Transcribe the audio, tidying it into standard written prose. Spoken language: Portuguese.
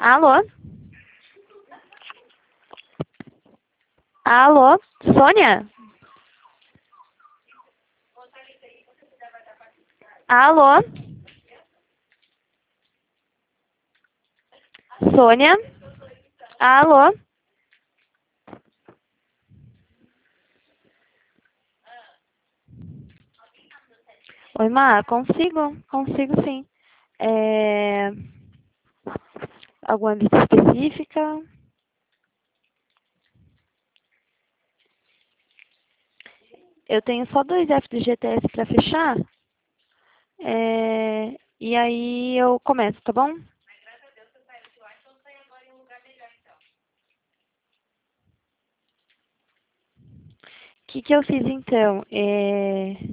Alô? Alô? Sônia? Alô? Sônia? Alô? Oi, Má, consigo sim. É... Alguma lista específica? Eu tenho só 2 FGTS para fechar. E aí eu começo, tá bom? O que eu fiz então?